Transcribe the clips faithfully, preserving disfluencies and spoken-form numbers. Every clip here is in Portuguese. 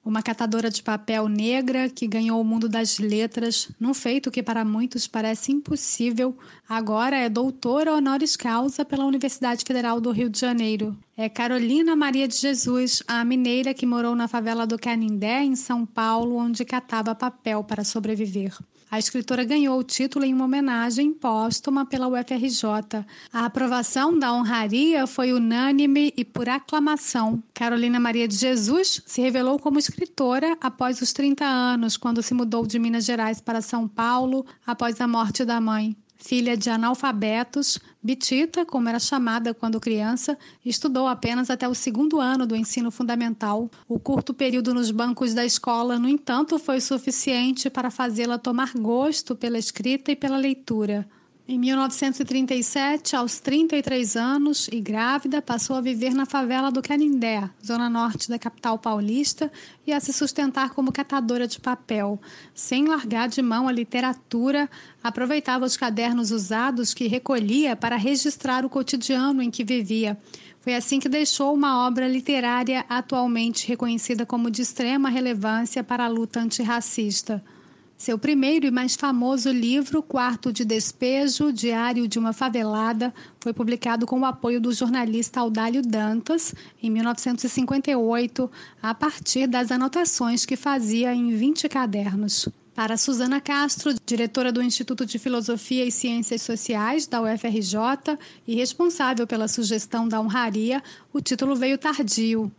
uma catadora de papel negra que ganhou o mundo das letras num feito que para muitos parece impossível, agora é doutora honoris causa pela Universidade Federal do Rio de Janeiro. É Carolina Maria de Jesus, a mineira que morou na favela do Canindé, em São Paulo, onde catava papel para sobreviver. A escritora ganhou o título em uma homenagem póstuma pela U F R J. A aprovação da honraria foi unânime e por aclamação. Carolina Maria de Jesus se revelou como escritora após os trinta anos, quando se mudou de Minas Gerais para São Paulo após a morte da mãe. Filha de analfabetos, Bitita, como era chamada quando criança, estudou apenas até o segundo ano do ensino fundamental. O curto período nos bancos da escola, no entanto, foi suficiente para fazê-la tomar gosto pela escrita e pela leitura. Em mil novecentos e trinta e sete, aos trinta e três anos e grávida, passou a viver na favela do Canindé, zona norte da capital paulista, e a se sustentar como catadora de papel. Sem largar de mão a literatura, aproveitava os cadernos usados que recolhia para registrar o cotidiano em que vivia. Foi assim que deixou uma obra literária atualmente reconhecida como de extrema relevância para a luta antirracista. Seu primeiro e mais famoso livro, Quarto de Despejo, Diário de uma Favelada, foi publicado com o apoio do jornalista Audálio Dantas, em mil novecentos e cinquenta e oito, a partir das anotações que fazia em vinte cadernos. Para Suzana Castro, diretora do Instituto de Filosofia e Ciências Sociais da U F R J e responsável pela sugestão da honraria, o título veio tardio.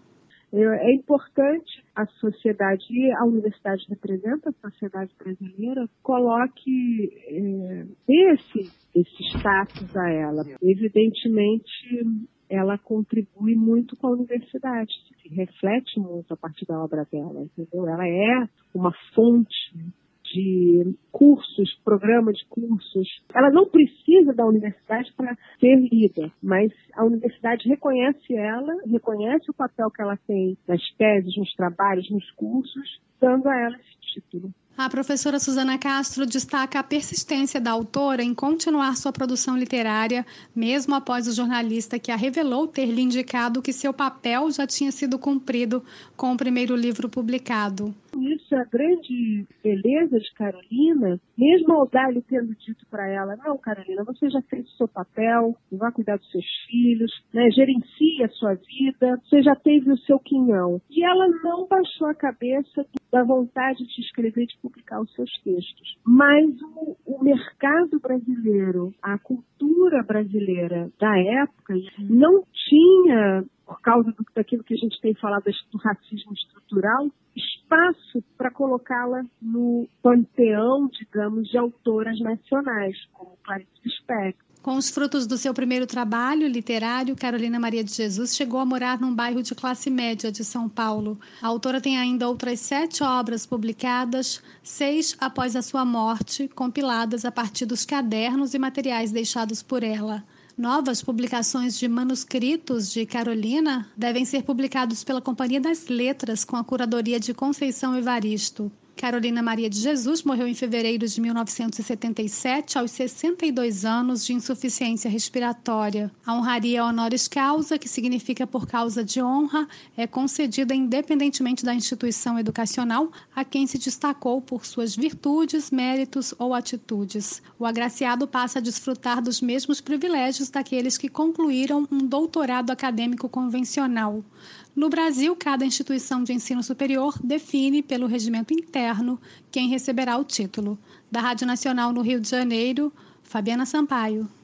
É importante a sociedade, e a universidade representa a sociedade brasileira, coloque é, esse, esse status a ela. Evidentemente, ela contribui muito com a universidade, se reflete muito a partir da obra dela, entendeu? Ela é uma fonte de cursos, programa de cursos. Ela não precisa da universidade para ser lida, mas a universidade reconhece ela, reconhece o papel que ela tem nas teses, nos trabalhos, nos cursos, dando a ela esse título. A professora Suzana Castro destaca a persistência da autora em continuar sua produção literária, mesmo após o jornalista que a revelou ter lhe indicado que seu papel já tinha sido cumprido com o primeiro livro publicado. Isso é a grande beleza de Carolina, mesmo Audálio tendo dito para ela, não, Carolina, você já fez o seu papel, vai cuidar dos seus filhos, né, gerencia a sua vida, você já teve o seu quinhão. E ela não baixou a cabeça da vontade de escrever e de publicar os seus textos. Mas o, o mercado brasileiro, a cultura brasileira da época, não tinha, por causa do, daquilo que a gente tem falado do racismo estrutural, espaço para colocá-la no panteão, digamos, de autoras nacionais, como Clarice Lispector. Com os frutos do seu primeiro trabalho literário, Carolina Maria de Jesus chegou a morar num bairro de classe média de São Paulo. A autora tem ainda outras sete obras publicadas, seis após a sua morte, compiladas a partir dos cadernos e materiais deixados por ela. Novas publicações de manuscritos de Carolina devem ser publicados pela Companhia das Letras, com a curadoria de Conceição Evaristo. Carolina Maria de Jesus morreu em fevereiro de mil novecentos e setenta e sete, aos sessenta e dois anos, de insuficiência respiratória. A honraria honoris causa, que significa por causa de honra, é concedida independentemente da instituição educacional a quem se destacou por suas virtudes, méritos ou atitudes. O agraciado passa a desfrutar dos mesmos privilégios daqueles que concluíram um doutorado acadêmico convencional. No Brasil, cada instituição de ensino superior define, pelo regimento interno, quem receberá o título. Da Rádio Nacional no Rio de Janeiro, Fabiana Sampaio.